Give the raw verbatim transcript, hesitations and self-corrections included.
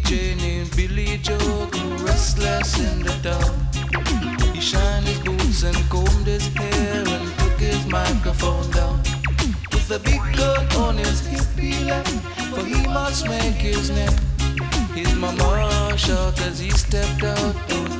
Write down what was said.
J named Billy Joe grew restless in the dark. He shined his boots and combed his hair and took his microphone down. With a big gun on his hip he left, for he must make his name. His mama shouted as he stepped out to